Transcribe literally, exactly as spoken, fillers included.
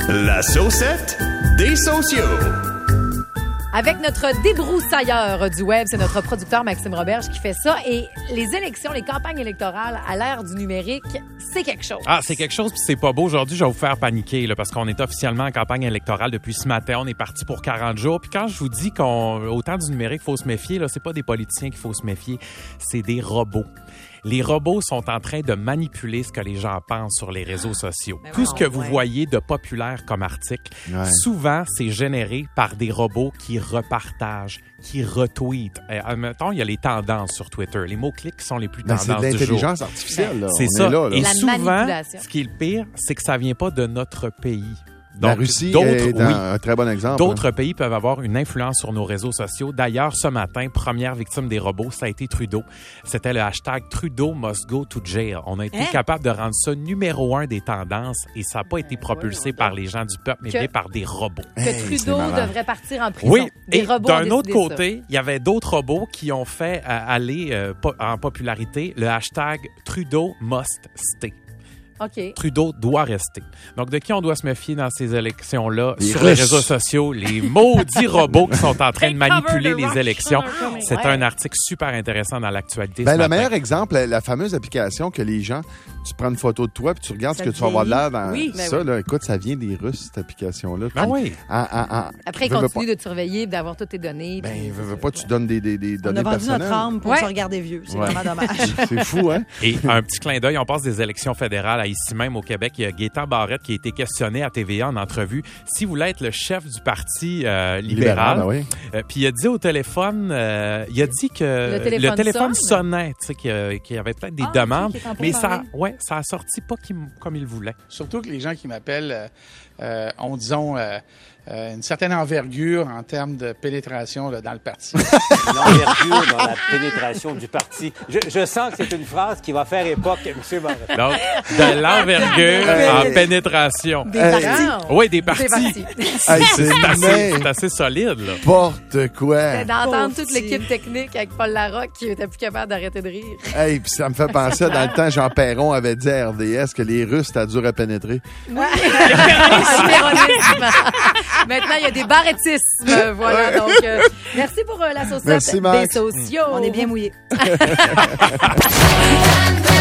La saucette des sociaux. Avec notre débroussailleur du web, c'est notre producteur Maxime Roberge qui fait ça. Et les élections, les campagnes électorales à l'ère du numérique, c'est quelque chose. Ah, c'est quelque chose, puis c'est pas beau. Aujourd'hui, je vais vous faire paniquer là, parce qu'on est officiellement en campagne électorale depuis ce matin. On est parti pour quarante jours. Puis quand je vous dis qu'au temps du numérique, il faut se méfier, là, c'est pas des politiciens qu'il faut se méfier, c'est des robots. Les robots sont en train de manipuler ce que les gens pensent sur les réseaux sociaux. Ben Tout ouais, ce que vous ouais. voyez de populaire comme article, Ouais. souvent, c'est généré par des robots qui repartagent, qui retweetent. Euh, admettons, il y a les tendances sur Twitter. Les mots-clics qui sont les plus Ben, tendances c'est de du jour. l'intelligence artificielle. Là. C'est On ça. est là, là. Et La souvent, manipulation. ce qui est le pire, c'est que ça vient pas de notre pays. La Donc, Russie d'autres, est un, oui, un très bon exemple. d'autres pays peuvent avoir une influence sur nos réseaux sociaux. D'ailleurs, ce matin, première victime des robots, ça a été Trudeau. C'était le hashtag Trudeau must go to jail. On a été Hein? capable de rendre ça numéro un des tendances et ça n'a pas été propulsé par les gens du peuple, mais Que- bien par des robots. Que Hey, c'est Trudeau malade. devrait partir en prison. Oui, Des et robots ont d'un autre décidé ça. côté, il y avait d'autres robots qui ont fait euh, aller euh, po- en popularité le hashtag Trudeau must stay. OK. Trudeau doit rester. Donc, de qui on doit se méfier dans ces élections-là? Les Sur Russes. les réseaux sociaux, les maudits robots qui sont en train de manipuler les élections. C'est Ouais. un article super intéressant dans l'actualité Ben, ce le matin. meilleur exemple, la, la fameuse application que les gens, tu prends une photo de toi puis tu regardes Ça ce que tu vas avoir de l'air dans vieillit. Oui, ben ça. oui. Là, écoute, ça vient des Russes, cette application-là. Ah oui. En- en- en- Après, ils veux, veux continuent de te surveiller, d'avoir toutes tes données. pas- puis- Ben, veux, veux pas, tu donnes des, des, des On données a vendu personnelles. notre âme pour Ouais. se regarder vieux. C'est Ouais. vraiment dommage. C'est fou, hein? Et un petit clin d'œil, on passe des élections fédérales à ici même au Québec. Il y a Gaétan Barrette qui a été questionné à T V A en entrevue. Si vous voulez être le chef du Parti euh, libéral, ben oui. euh, puis il a dit au téléphone, euh, il a dit que Le téléphone sonne. sonnait, tu sais, qu'il y a- qu'il y avait peut-être des Ah, demandes, ok, qu'il est en mais ça, pourparlers. ouais, ça a sorti pas qu'il- comme il voulait. Surtout que les gens qui m'appellent euh, euh, ont, disons, euh, euh, une certaine envergure en termes de pénétration là, dans le parti. L'envergure dans la pénétration du parti. Je, je sens que c'est une phrase qui va faire époque, M. Barrette. Donc, de l'envergure en pénétration. Des Hey. parents. Oui, des Des partis. partis. Hey, c'est C'est assez, mais c'est assez solide, là. n'importe quoi. C'est d'entendre Pauvre toute petit. l'équipe technique avec Paul Larocque qui était plus capable d'arrêter de rire. Hey, puis ça me fait penser à dans le temps, Jean Perron avait dit à R D S que les Russes, c'était dur à pénétrer. Un péronisme. Maintenant, il y a des barrettismes. Voilà. Donc, euh, merci pour euh, la saucette Merci, des Max. sociaux. On est bien mouillés.